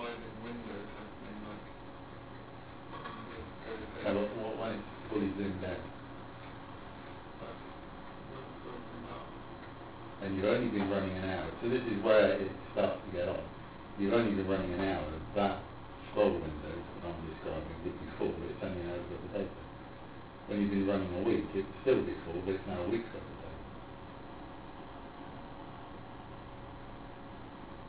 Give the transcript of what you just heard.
sliding windows happening like No, but what when it's fully zoomed out? what I'm talking about. And you've only been running an hour. So this is where it starts to get on. You've only been running an hour. That scroll window that I'm describing did before, but it's only an hour's worth of data. When you've been running a week, it'd still be full, but it's now a week's worth of data.